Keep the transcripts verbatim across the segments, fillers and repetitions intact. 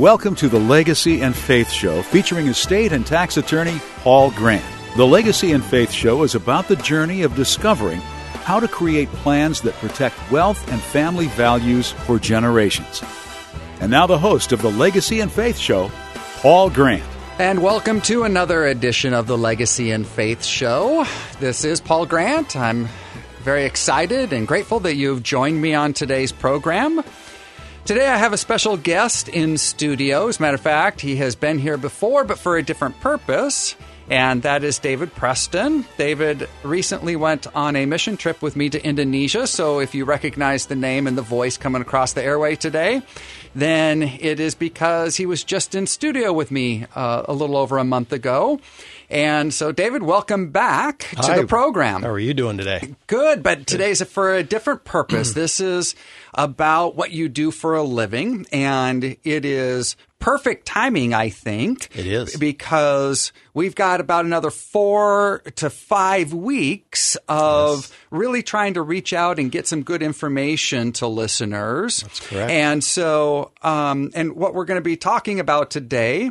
Welcome to the Legacy and Faith Show, featuring estate and tax attorney Paul Grant. The Legacy and Faith Show is about the journey of discovering how to create plans that protect wealth and family values for generations. And now the host of the Legacy and Faith Show, Paul Grant. And welcome to another edition of the Legacy and Faith Show. This is Paul Grant. I'm very excited and grateful that you've joined me on today's program. Today I have a special guest in studio. As a matter of fact, he has been here before, but for a different purpose, and that is David Preston. David recently went on a mission trip with me to Indonesia, so if you recognize the name and the voice coming across the airway today, then it is because he was just in studio with me uh, a little over a month ago. And so, David, welcome back to Hi. the program. How are you doing today? Good, but today's for a different purpose. This is about what you do for a living, and it is perfect timing, I think. It is. Because we've got about another four to five weeks of Yes. really trying to reach out and get some good information to listeners. That's correct. And so, um, and what we're going to be talking about today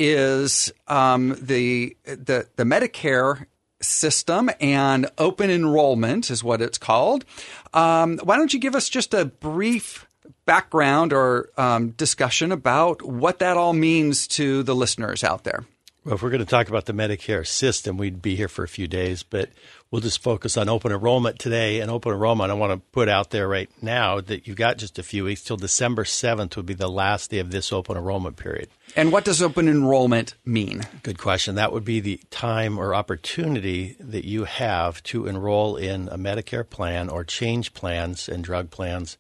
is um, the the the Medicare system and open enrollment is what it's called. Um, why don't you give us just a brief background or um, discussion about what that all means to the listeners out there? Well, if we're going to talk about the Medicare system, we'd be here for a few days, but we'll just focus on open enrollment today. And open enrollment, I want to put out there right now that you've got just a few weeks till December seventh would be the last day of this open enrollment period. And what does open enrollment mean? Good question. That would be the time or opportunity that you have to enroll in a Medicare plan or change plans and drug plans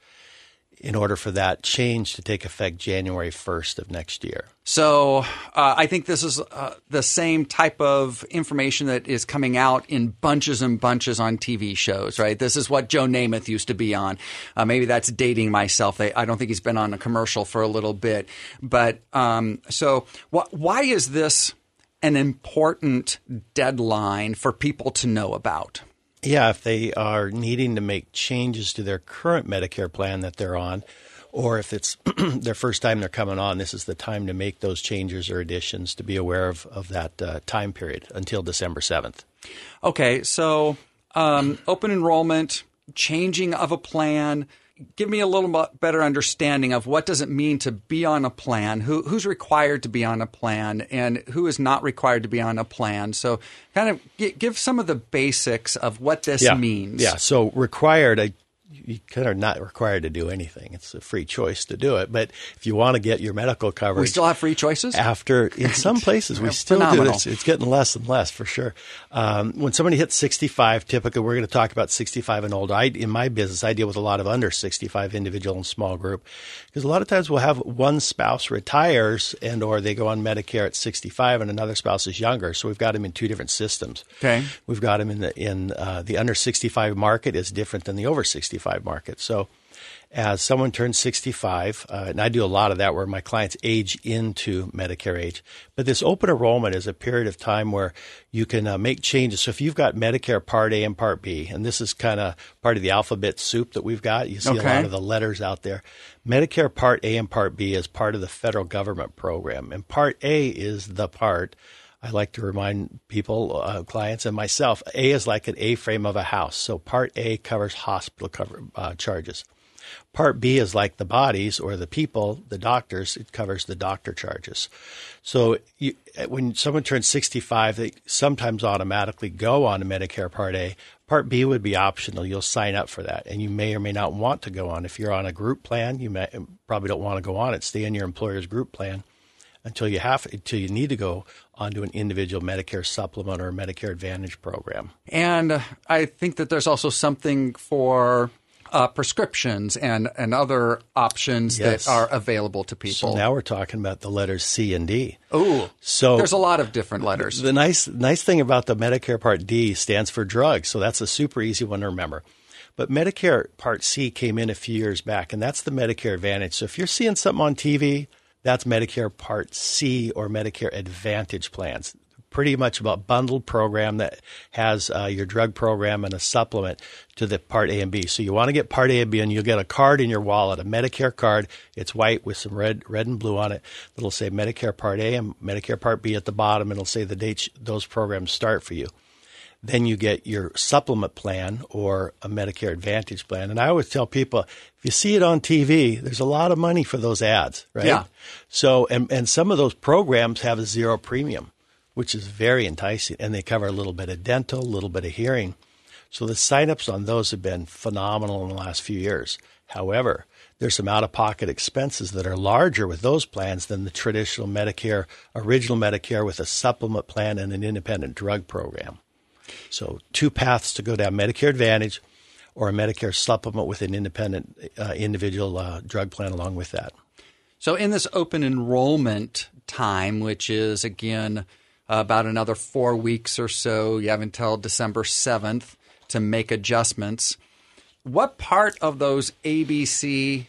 in order for that change to take effect January first of next year. So uh, I think this is uh, the same type of information that is coming out in bunches and bunches on T V shows, right? This is what Joe Namath used to be on. Uh, maybe that's dating myself. I, I don't think he's been on a commercial for a little bit. But um, so wh- why is this an important deadline for people to know about? Yeah, if they are needing to make changes to their current Medicare plan that they're on, or if it's their first time they're coming on, this is the time to make those changes or additions, to be aware of, of that uh, time period until December seventh. Okay, so um, open enrollment, changing of a plan. Give me a little bit better understanding of what does it mean to be on a plan, who, who's required to be on a plan, and who is not required to be on a plan. So kind of g- give some of the basics of what this yeah. means. Yeah, so required, I, you kind of not required to do anything. It's a free choice to do it. But if you want to get your medical coverage. We still have free choices? After, in some places, we still Phenomenal. do this. It's getting less and less for sure. Um, when somebody hits sixty-five, typically we're going to talk about sixty-five and older. I, in my business, I deal with a lot of under sixty-five individual and small group because a lot of times we'll have one spouse retires and or they go on Medicare at sixty-five and another spouse is younger. So we've got them in two different systems. Okay. We've got them in the in uh, the under sixty-five market is different than the over sixty-five market. So as someone turns sixty-five, uh, and I do a lot of that where my clients age into Medicare age. But this open enrollment is a period of time where you can uh, make changes. So if you've got Medicare Part A and Part B, and this is kind of part of the alphabet soup that we've got, you see Okay. a lot of the letters out there. Medicare Part A and Part B is part of the federal government program. And Part A is the part I like to remind people, uh, clients and myself, A is like an A-frame of a house. So Part A covers hospital cover, uh, charges. Part B is like the bodies or the people, the doctors, it covers the doctor charges. So you, when someone turns sixty-five, they sometimes automatically go on to Medicare Part A. Part B would be optional. You'll sign up for that, and you may or may not want to go on. If you're on a group plan, you may, probably don't want to go on it. Stay in your employer's group plan until you have until you need to go onto an individual Medicare supplement or Medicare Advantage program. And uh, I think that there's also something for uh, prescriptions and, and other options Yes. that are available to people. So now we're talking about the letters C and D. Ooh, So there's a lot of different letters. The nice nice thing about the Medicare Part D stands for drugs, so that's a super easy one to remember. But Medicare Part C came in a few years back, and that's the Medicare Advantage. So if you're seeing something on T V, that's Medicare Part C or Medicare Advantage plans. pretty much a bundled program that has uh, your drug program and a supplement to the Part A and B. So you want to get Part A and B, and you'll get a card in your wallet, a Medicare card. It's white with some red, red and blue on it. It'll say Medicare Part A and Medicare Part B at the bottom. It'll say the dates those programs start for you. Then you get your supplement plan or a Medicare Advantage plan. And I always tell people, if you see it on T V, there's a lot of money for those ads, right? Yeah. So, and, and some of those programs have a zero premium, which is very enticing. And they cover a little bit of dental, a little bit of hearing. So the signups on those have been phenomenal in the last few years. However, there's some out-of-pocket expenses that are larger with those plans than the traditional Medicare, original Medicare with a supplement plan and an independent drug program. So two paths to go down: Medicare Advantage or a Medicare supplement with an independent uh, individual uh, drug plan along with that. So in this open enrollment time, which is, again, uh, about another four weeks or so, you have until December seventh to make adjustments. What part of those A B C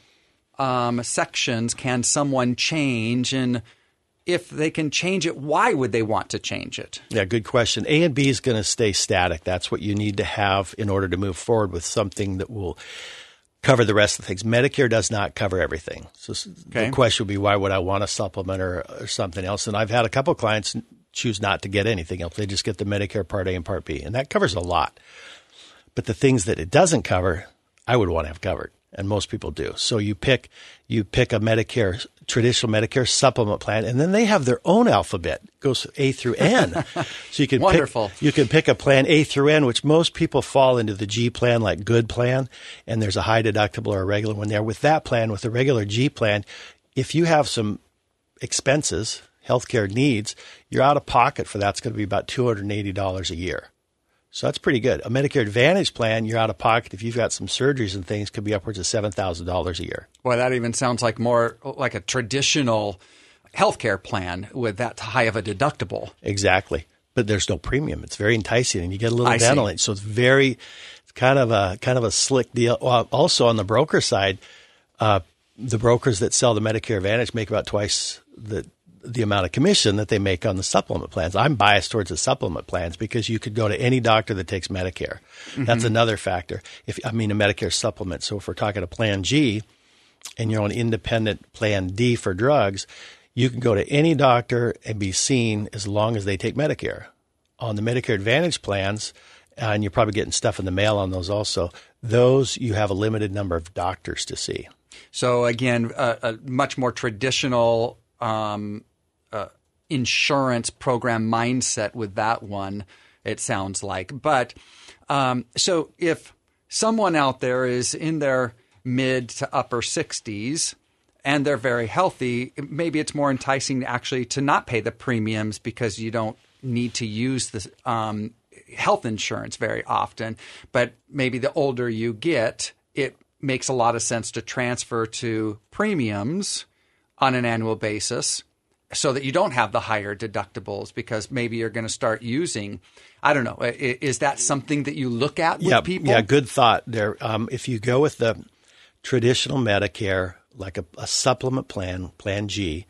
um, sections can someone change? And if they can change it, why would they want to change it? Yeah, good question. A and B is going to stay static. That's what you need to have in order to move forward with something that will cover the rest of the things. Medicare does not cover everything. So okay. The question would be, why would I want a supplement or, or something else? And I've had a couple of clients choose not to get anything else. They just get the Medicare Part A and Part B, and that covers a lot. But the things that it doesn't cover, I would want to have covered. And most people do. So you pick you pick a Medicare, traditional Medicare supplement plan, and then they have their own alphabet. It goes A through N. So you can Wonderful. Pick, you can pick a plan A through N, which most people fall into the G plan, like Good Plan, and there's a high deductible or a regular one there. With that plan, with the regular G plan, if you have some expenses, healthcare needs, you're out of pocket for that's going to be about two hundred eighty dollars a year. So that's pretty good. A Medicare Advantage plan, you're out of pocket. If you've got some surgeries and things, could be upwards of seven thousand dollars a year. Boy, that even sounds like more like a traditional healthcare plan with that high of a deductible. Exactly. But there's no premium. It's very enticing, and you get a little I dental. see. So it's very, it's kind of a kind of a slick deal. Also on the broker side, uh, the brokers that sell the Medicare Advantage make about twice the the amount of commission that they make on the supplement plans. I'm biased towards the supplement plans because you could go to any doctor that takes Medicare. Mm-hmm. That's another factor. If I mean a Medicare supplement. So if we're talking a Plan G and you're on independent Plan D for drugs, you can go to any doctor and be seen as long as they take Medicare. On the Medicare Advantage plans, uh, and you're probably getting stuff in the mail on those also, those you have a limited number of doctors to see. So again, a, a much more traditional um Uh, insurance program mindset with that one, it sounds like. But um, so if someone out there is in their mid to upper sixties and they're very healthy, maybe it's more enticing actually to not pay the premiums because you don't need to use the um, health insurance very often. But maybe the older you get, it makes a lot of sense to transfer to premiums on an annual basis, so that you don't have the higher deductibles because maybe you're going to start using, I don't know, is that something that you look at with yeah, people? Yeah, good thought there. Um, if you go with the traditional Medicare, like a, a supplement plan, Plan G,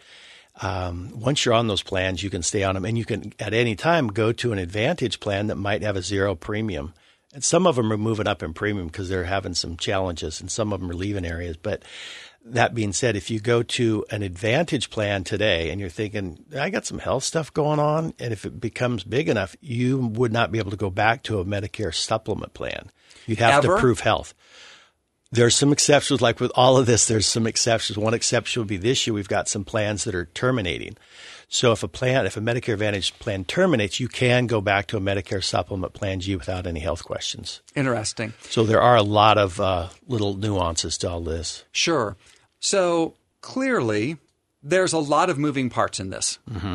um, once you're on those plans, you can stay on them. And you can, at any time, go to an Advantage plan that might have a zero premium. And some of them are moving up in premium because they're having some challenges, and some of them are leaving areas. But that being said, if you go to an Advantage plan today and you're thinking, I got some health stuff going on, and if it becomes big enough, you would not be able to go back to a Medicare supplement plan. You'd have Ever? to prove health. There's some exceptions. Like with all of this, there's some exceptions. One exception would be this year we've got some plans that are terminating. So if a plan, if a Medicare Advantage plan terminates, you can go back to a Medicare supplement Plan G without any health questions. Interesting. So there are a lot of uh, little nuances to all this. Sure. So clearly, there's a lot of moving parts in this. Mm-hmm.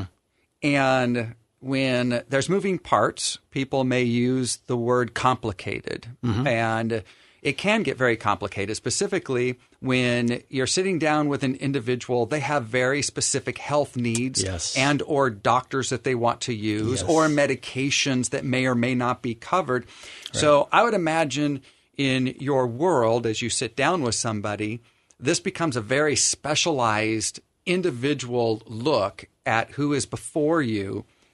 And when there's moving parts, people may use the word complicated. Mm-hmm. And it can get very complicated, specifically when you're sitting down with an individual, they have very specific health needs yes. and or doctors that they want to use yes. or medications that may or may not be covered. Right. So I would imagine in your world, as you sit down with somebody, this becomes a very specialized individual look at who is before you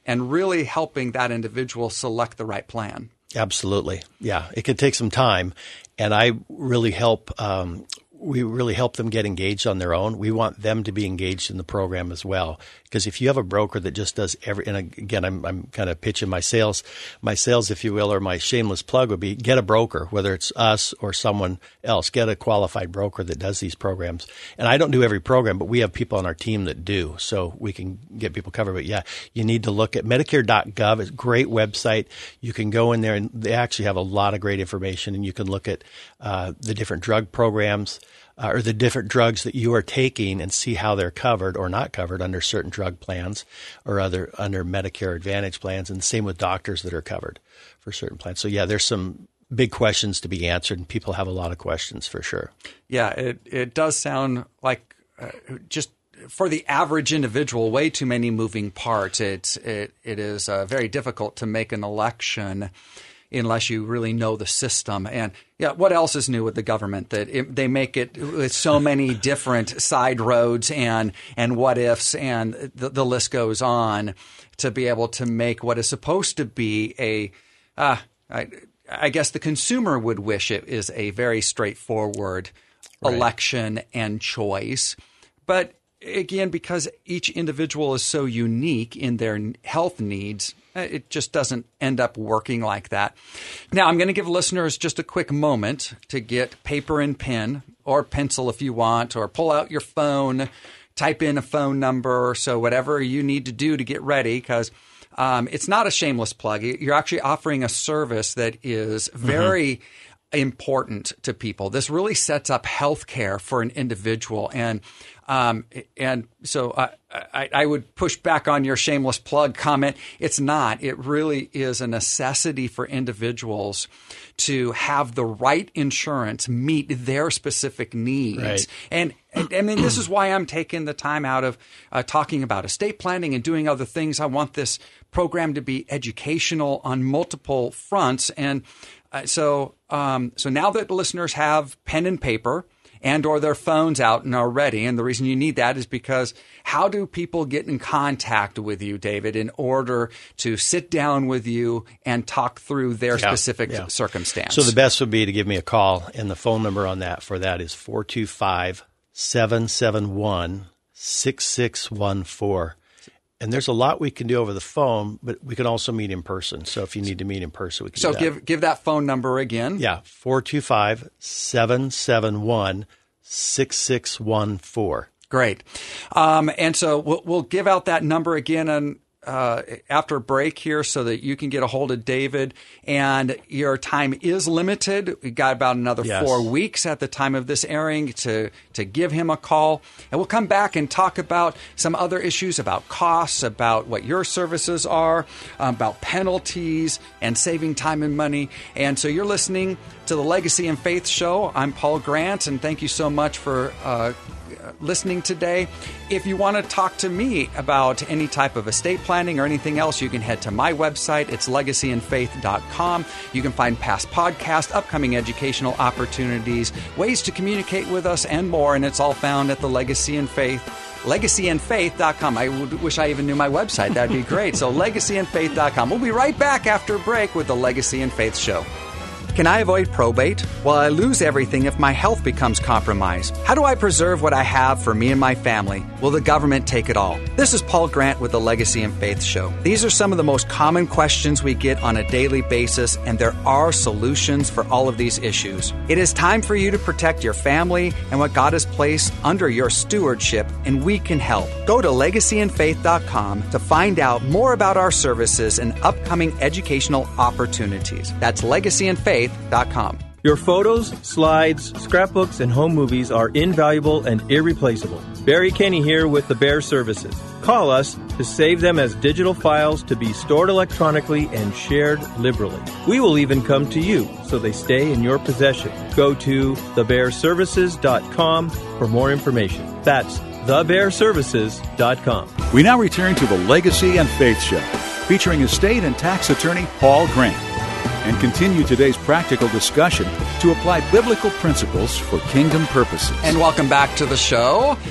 and really helping that individual select the right plan. Absolutely. Yeah. It can take some time. And I really help um, we really help them get engaged on their own. We want them to be engaged in the program as well. Because if you have a broker that just does every, and again, I'm, I'm kind of pitching my sales, my sales, if you will, or my shameless plug would be get a broker, whether it's us or someone else, get a qualified broker that does these programs. And I don't do every program, but we have people on our team that do, so we can get people covered. But yeah, you need to look at Medicare dot gov. It's a great website. You can go in there and they actually have a lot of great information, and you can look at uh, the different drug programs, Uh, or the different drugs that you are taking and see how they're covered or not covered under certain drug plans or other under Medicare Advantage plans, and the same with doctors that are covered for certain plans. So, yeah, there's some big questions to be answered, and people have a lot of questions for sure. Yeah, it, it does sound like uh, just for the average individual, way too many moving parts. It's, it, it is uh, very difficult to make an election unless you really know the system. And yeah, what else is new with the government? That it, they make it with so many different side roads and and what ifs, and the, the list goes on, to be able to make what is supposed to be a, uh, I, I guess the consumer would wish it is a very straightforward right. election and choice. But again, because each individual is so unique in their health needs, it just doesn't end up working like that. Now, I'm going to give listeners just a quick moment to get paper and pen, or pencil if you want, or pull out your phone, type in a phone number, so whatever you need to do to get ready, because um, it's not a shameless plug. You're actually offering a service that is very mm-hmm. important to people. This really sets up healthcare for an individual. And Um, and so I, I, I would push back on your shameless plug comment. It's not. It really is a necessity for individuals to have the right insurance meet their specific needs. Right. And, and I mean, this is why I'm taking the time out of uh, talking about estate planning and doing other things. I want this program to be educational on multiple fronts. And uh, so, um, so now that listeners have pen and paper, and or their phones out and are ready. And the reason you need that is because how do people get in contact with you, David, in order to sit down with you and talk through their yeah, specific yeah. circumstance? So the best would be to give me a call, and the phone number on that for that is four two five, seven seven one, six six one four. And there's a lot we can do over the phone, but we can also meet in person. So if you need to meet in person, we can so do that. give give that phone number again. Yeah, four two five, seven seven one, six six one four. Great. Um, and so we'll, we'll give out that number again on, uh, after a break here, so that you can get a hold of David. And your time is limited. We got about another yes. four weeks at the time of this airing to, to give him a call. And we'll come back and talk about some other issues, about costs, about what your services are, um, about penalties, and saving time and money. And so you're listening to the Legacy and Faith Show. I'm Paul Grant, and thank you so much for uh, listening today. If you want to talk to me about any type of estate planning or anything else, you can head to my website. It's legacy and faith dot com. You can find past podcasts, upcoming educational opportunities, ways to communicate with us, and more. And it's all found at the Legacy and Faith, legacy and faith dot com. I would, wish I even knew my website. That'd be great. So legacy and faith dot com. We'll be right back after a break with the Legacy and Faith Show. Can I avoid probate? Will I lose everything if my health becomes compromised? How do I preserve what I have for me and my family? Will the government take it all? This is Paul Grant with the Legacy and Faith Show. These are some of the most common questions we get on a daily basis, and there are solutions for all of these issues. It is time for you to protect your family and what God has placed under your stewardship, and we can help. Go to legacy and faith dot com to find out more about our services and upcoming educational opportunities. That's legacy and faith dot com. Your photos, slides, scrapbooks, and home movies are invaluable and irreplaceable. Barry Kenny here with the Bear Services. Call us to save them as digital files to be stored electronically and shared liberally. We will even come to you so they stay in your possession. Go to the bear services dot com for more information. That's the bear services dot com. We now return to the Legacy and Faith Show, featuring estate and tax attorney Paul Grant, and continue today's practical discussion to apply biblical principles for kingdom purposes. And welcome back to the show.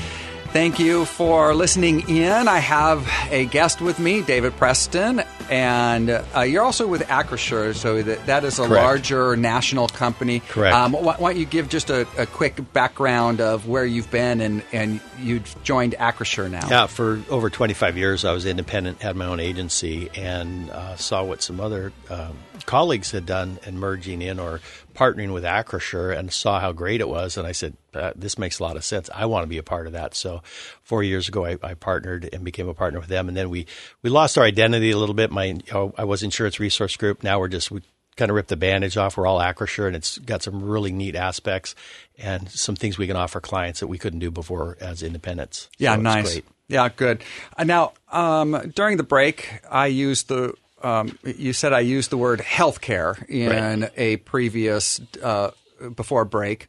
Thank you for listening in. I have a guest with me, David Preston, and uh, you're also with Acrisure, so that, that is a Correct. larger national company. Correct. Um, why, why don't you give just a, a quick background of where you've been, and, and you joined Acrisure now? Yeah, for over twenty-five years, I was independent, had my own agency, and uh, saw what some other um, colleagues had done in merging in or partnering with Acrisure, and saw how great it was. And I said, uh, this makes a lot of sense. I want to be a part of that. So four years ago, I, I partnered and became a partner with them. And then we, we lost our identity a little bit. My, you know, I was Insurance Resource Group. Now we're just, we kind of ripped the bandage off. We're all Acrisure, and it's got some really neat aspects and some things we can offer clients that we couldn't do before as independents. Yeah, So it's nice. great. Yeah, good. Uh, now, um, during the break, I used the um, you said I used the word healthcare in Right. a previous uh, before break,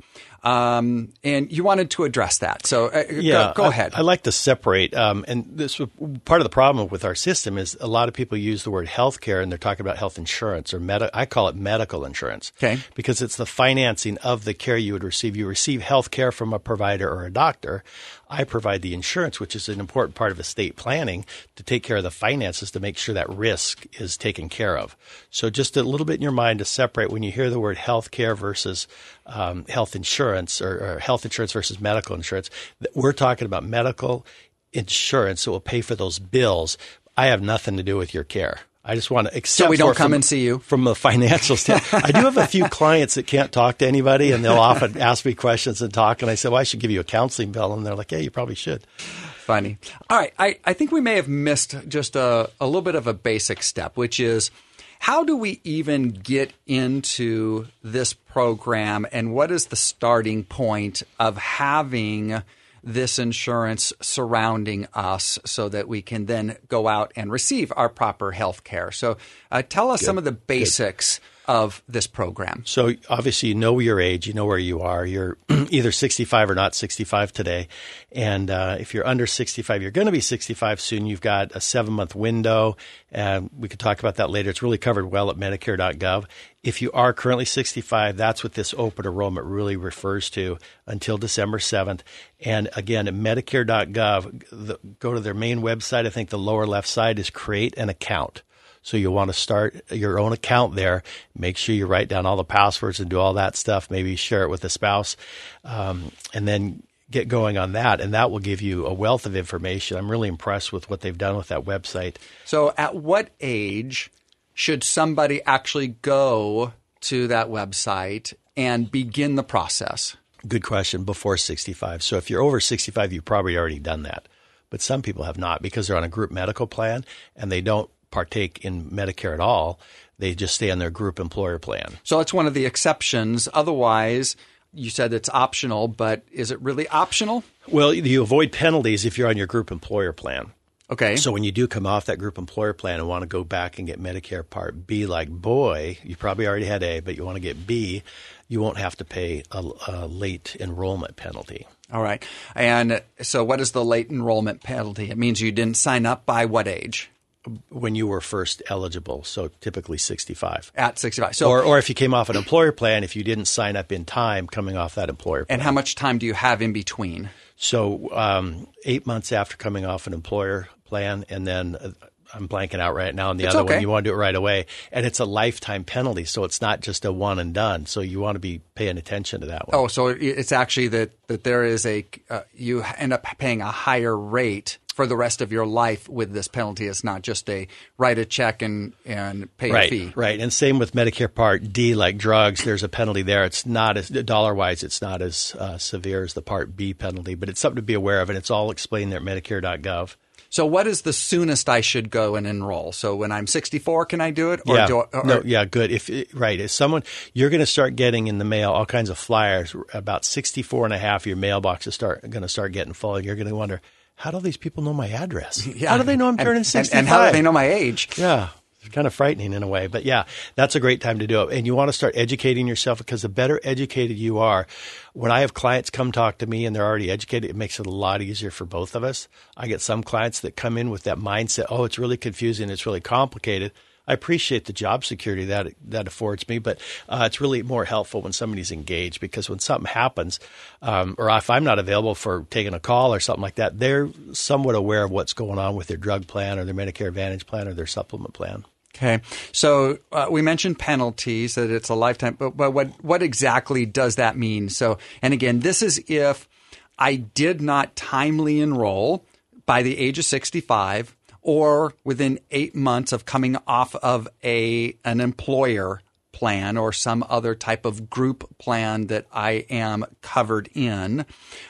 um, and you wanted to address that. So, uh, Yeah, go, go I, ahead. I like to separate, um, and this was- part of the problem with our system is a lot of people use the word healthcare and they're talking about health insurance or med- I call it medical insurance. Okay. Because it's the financing of the care you would receive. You receive health care from a provider or a doctor. I provide the insurance, which is an important part of estate planning to take care of the finances to make sure that risk is taken care of. So just a little bit in your mind to separate when you hear the word healthcare versus um, health insurance or, or health insurance versus medical insurance. We're talking about medical insurance that will pay for those bills. I have nothing to do with your care. I just want to accept. So we don't for- come from- and see you? from a financial standpoint. I do have a few clients that can't talk to anybody, and they'll often ask me questions and talk. And I say, well, I should give you a counseling bill. And they're like, yeah, you probably should. Funny. All right. I, I think we may have missed just a, a little bit of a basic step, which is how do we even get into this program, and what is the starting point of having this insurance surrounding us so that we can then go out and receive our proper health care? So uh, tell us some of the basics of this program. So obviously you know your age, you know where you are. You're either sixty-five or not sixty-five today. And uh, if you're under sixty-five, you're going to be sixty-five soon. You've got a seven-month window. And we could talk about that later. It's really covered well at Medicare dot gov. If you are currently sixty-five, that's what this open enrollment really refers to until December seventh. And again, at Medicare dot gov, the, go to their main website. I think the lower left side is create an account. So you'll want to start your own account there. Make sure you write down all the passwords and do all that stuff. Maybe share it with a spouse, um, and then get going on that. And that will give you a wealth of information. I'm really impressed with what they've done with that website. So at what age should somebody actually go to that website and begin the process? Good question. Before sixty-five. So if you're over sixty-five, you've probably already done that. But some people have not because they're on a group medical plan and they don't partake in Medicare at all. They just stay on their group employer plan. So it's one of the exceptions. Otherwise, you said it's optional, but is it really optional? Well, you avoid penalties if you're on your group employer plan. Okay. So when you do come off that group employer plan and want to go back and get Medicare Part B, like boy, you probably already had A, but you want to get B, you won't have to pay a, a late enrollment penalty. All right. And so what is the late enrollment penalty? It means you didn't sign up by what age? When you were first eligible, so typically sixty-five. At sixty-five. So, or, or if you came off an employer plan, if you didn't sign up in time coming off that employer plan. And how much time do you have in between? So um, eight months after coming off an employer plan, and then uh, I'm blanking out right now on the It's other okay. one. You want to do it right away. And it's a lifetime penalty, so it's not just a one and done. So you want to be paying attention to that one. Oh, so it's actually that, that there is a uh, – you end up paying a higher rate for the rest of your life with this penalty. It's not just a write a check and, and pay right, a fee. Right, and same with Medicare Part D, like drugs. There's a penalty there. It's not as – dollar-wise, it's not as uh, severe as the Part B penalty, but it's something to be aware of, and it's all explained there at Medicare dot gov. So what is the soonest I should go and enroll? So when I'm sixty-four, can I do it? Or yeah, do I, or, no, yeah, good. If right, if someone you're going to start getting in the mail all kinds of flyers about sixty-four and a half, your mailbox is start going to start getting full. And you're going to wonder, how do these people know my address? Yeah. How do they know I'm and, turning sixty-five? And, and how do they know my age? Yeah. It's kind of frightening in a way, but yeah, that's a great time to do it. And you want to start educating yourself because the better educated you are, when I have clients come talk to me and they're already educated, it makes it a lot easier for both of us. I get some clients that come in with that mindset, oh, it's really confusing, it's really complicated. I appreciate the job security that that affords me, but uh, it's really more helpful when somebody's engaged, because when something happens, um, or if I'm not available for taking a call or something like that, they're somewhat aware of what's going on with their drug plan or their Medicare Advantage plan or their supplement plan. Okay. So uh, we mentioned penalties, that it's a lifetime, but, but what, what exactly does that mean? So, and again, this is if I did not timely enroll by the age of sixty-five or within eight months of coming off of a an employer plan or some other type of group plan that I am covered in.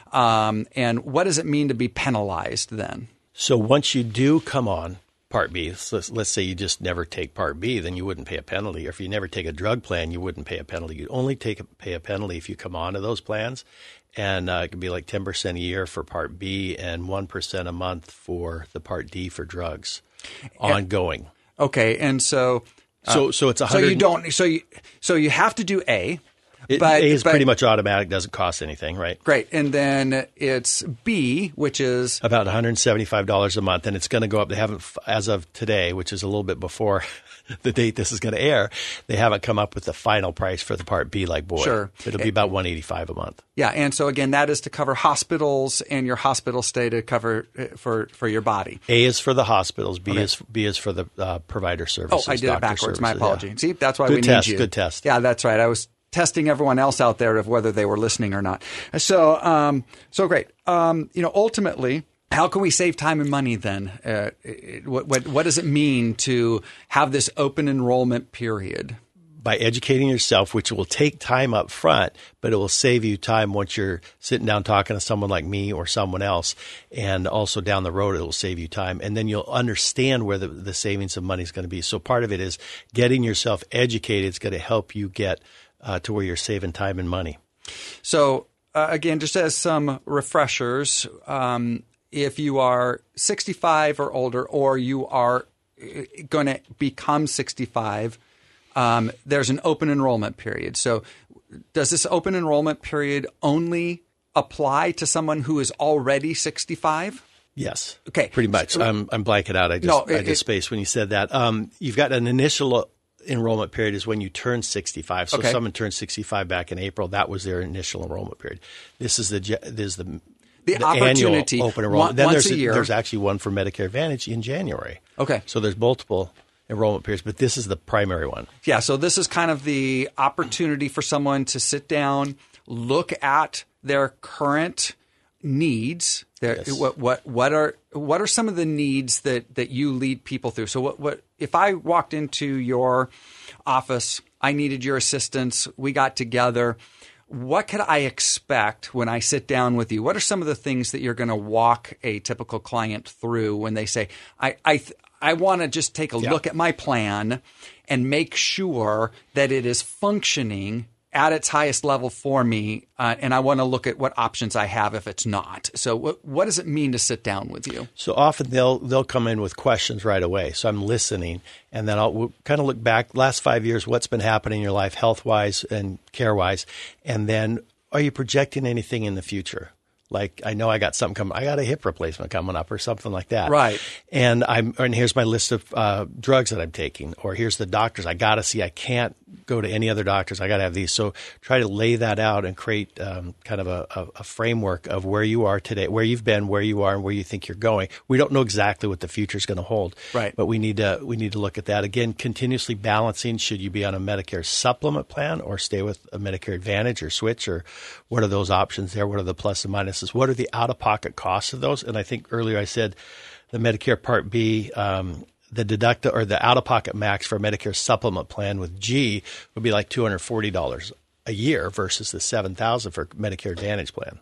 Um, and what does it mean to be penalized then? So once you do come on Part B, so let's, let's say you just never take Part B, then you wouldn't pay a penalty. Or if you never take a drug plan, you wouldn't pay a penalty. You'd only take a, pay a penalty if you come on to those plans. And uh, it can be like ten percent a year for Part B and one percent a month for the Part D for drugs, ongoing. Okay, and so uh, so so it's a hundred. So you don't. So you so you have to do A. It, but, A is but, pretty much automatic; doesn't cost anything, right? Great, and then it's B, which is about one hundred seventy-five dollars a month, and it's going to go up. They haven't, as of today, which is a little bit before the date this is going to air, they haven't come up with the final price for the Part B like Boyd. Sure. It'll be about one hundred eighty-five dollars a month. Yeah, and so again, that is to cover hospitals and your hospital stay to cover for, for your body. A is for the hospitals. B okay. is B is for the uh, provider services. Oh, I did it backwards. Services. My apology. Yeah. See, that's why good we test, need you. Good test. Yeah, that's right. I was testing everyone else out there of whether they were listening or not. So, um, so great. Um, you know, ultimately, how can we save time and money then? Uh, it, what, what, what does it mean to have this open enrollment period? By educating yourself, which will take time up front, but it will save you time once you're sitting down talking to someone like me or someone else. And also down the road, it will save you time. And then you'll understand where the, the savings of money is going to be. So part of it is getting yourself educated. It's going to help you get Uh, to where you're saving time and money. So uh, again, just as some refreshers, um, if you are sixty-five or older, or you are going to become sixty-five, um, there's an open enrollment period. So does this open enrollment period only apply to someone who is already sixty-five? Yes. Okay. Pretty much. I'm, I'm blanking out. I just, no, it, I just spaced when you said that. Um, you've got an initial enrollment period is when you turn sixty-five. So okay. if someone turned sixty-five back in April, that was their initial enrollment period. This is the this is the, the, the opportunity annual open enrollment. One, then once there's a year. There's actually one for Medicare Advantage in January. Okay. So there's multiple enrollment periods, but this is the primary one. Yeah. So this is kind of the opportunity for someone to sit down, look at their current needs. Their, yes. What what what are what are some of the needs that, that you lead people through? So what what if I walked into your office, I needed your assistance, we got together. What could I expect when I sit down with you? What are some of the things that you're going to walk a typical client through when they say, I I th- I want to just take a yeah. look at my plan and make sure that it is functioning at its highest level for me, uh, and I want to look at what options I have if it's not. So what, what does it mean to sit down with you? So often they'll they'll come in with questions right away. So I'm listening, and then I'll we'll kind of look back, last five years, what's been happening in your life health-wise and care-wise, and then are you projecting anything in the future? Like, I know I got something coming. I got a hip replacement coming up or something like that. Right. And I'm, and here's my list of uh, drugs that I'm taking, or here's the doctors I got to see. I can't go to any other doctors. I got to have these. So try to lay that out and create um, kind of a, a, a framework of where you are today, where you've been, where you are, and where you think you're going. We don't know exactly what the future is going to hold. Right. But we need to, we need to look at that. Again, continuously balancing, should you be on a Medicare supplement plan or stay with a Medicare Advantage or switch, or what are those options there? What are the plus and minuses? What are the out-of-pocket costs of those? And I think earlier I said the Medicare Part B, um, the deduct or the out-of-pocket max for a Medicare supplement plan with G would be like two hundred forty dollars a year versus the seven thousand dollars for Medicare Advantage plan.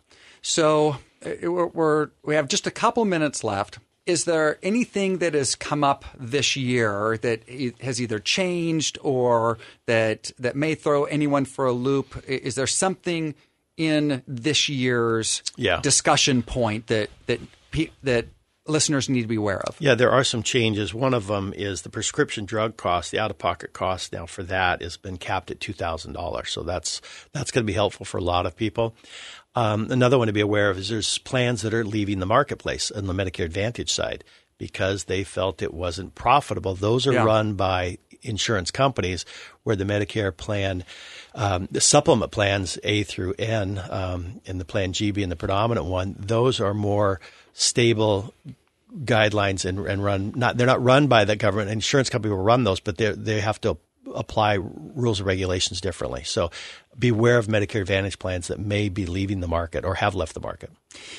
So we're, we're, we have just a couple minutes left. Is there anything that has come up this year that has either changed or that that may throw anyone for a loop? Is there something in this year's yeah. discussion point that that that listeners need to be aware of? Yeah, there are some changes. One of them is the prescription drug cost. The out-of-pocket cost now for that has been capped at two thousand dollars. So that's that's going to be helpful for a lot of people. Um, another one to be aware of is there's plans that are leaving the marketplace on the Medicare Advantage side. because they felt it wasn't profitable. Those are Yeah. run by insurance companies, where the Medicare plan, um, the supplement plans A through N, um, and the Plan G being the predominant one, those are more stable guidelines and, and run. Not they're not run by the government. Insurance company will run those, but they they have to apply rules and regulations differently. So beware of Medicare Advantage plans that may be leaving the market or have left the market.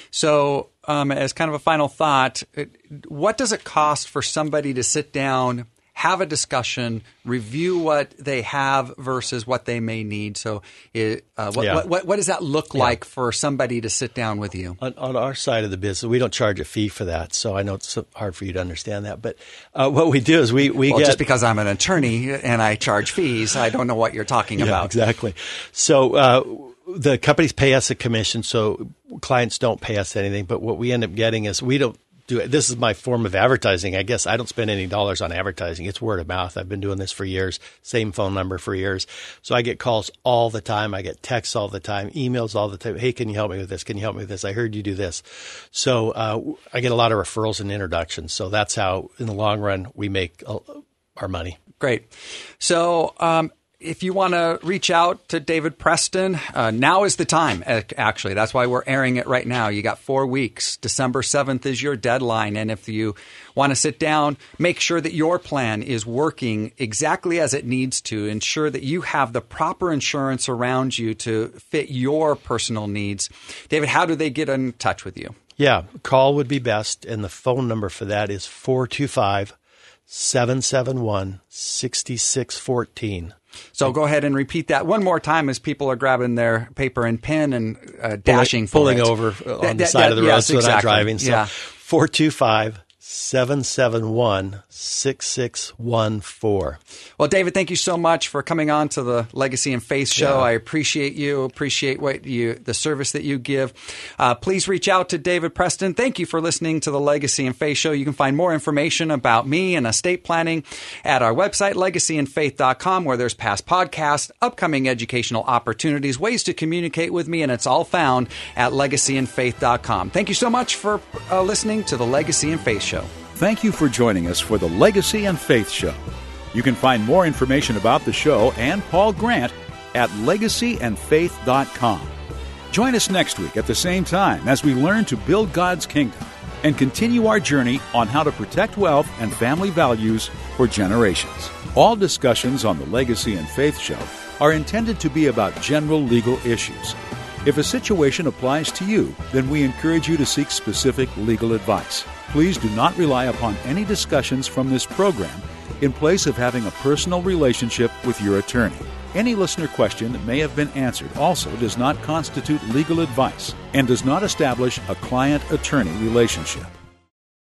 So, um, as kind of a final thought, it, what does it cost for somebody to sit down, have a discussion, review what they have versus what they may need? So, it, uh, what, Yeah. what, what, what does that look like for somebody to sit down with you? On, on our side of the business, we don't charge a fee for that, so I know it's hard for you to understand that. But uh, what we do is we, we Well, get... just because I'm an attorney and I charge fees, I don't know what you're talking yeah, about. Exactly. So uh, the companies pay us a commission, so clients don't pay us anything. But what we end up getting is we don't do it. This is my form of advertising. I guess I don't spend any dollars on advertising. It's word of mouth. I've been doing this for years, same phone number for years. So I get calls all the time. I get texts all the time, emails all the time. Hey, can you help me with this? Can you help me with this? I heard you do this. So uh, I get a lot of referrals and introductions. So that's how, in the long run, we make uh, our money. Great. So, um, if you want to reach out to David Preston, uh, now is the time, actually. That's why we're airing it right now. You got four weeks. December seventh is your deadline. And if you want to sit down, make sure that your plan is working exactly as it needs to. Ensure that you have the proper insurance around you to fit your personal needs. David, how do they get in touch with you? Yeah, call would be best. And the phone number for that is four two five, seven seven one, six six one four. So go ahead and repeat that one more time as people are grabbing their paper and pen and uh, dashing for pulling it. over on That- the that- side that- of the road yes, so they're not exactly. driving. So Yeah. four two five, seven seven one, six six one four. Well, David, thank you so much for coming on to the Legacy and Faith Show. Yeah. I appreciate you, appreciate what you, the service that you give. Uh, please reach out to David Preston. Thank you for listening to the Legacy and Faith Show. You can find more information about me and estate planning at our website, legacy and faith dot com, where there's past podcasts, upcoming educational opportunities, ways to communicate with me, and it's all found at legacy and faith dot com. Thank you so much for uh, listening to the Legacy and Faith Show. Thank you for joining us for the Legacy and Faith Show. You can find more information about the show and Paul Grant at legacy and faith dot com. Join us next week at the same time as we learn to build God's kingdom and continue our journey on how to protect wealth and family values for generations. All discussions on the Legacy and Faith Show are intended to be about general legal issues. If a situation applies to you, then we encourage you to seek specific legal advice. Please do not rely upon any discussions from this program in place of having a personal relationship with your attorney. Any listener question that may have been answered also does not constitute legal advice and does not establish a client-attorney relationship.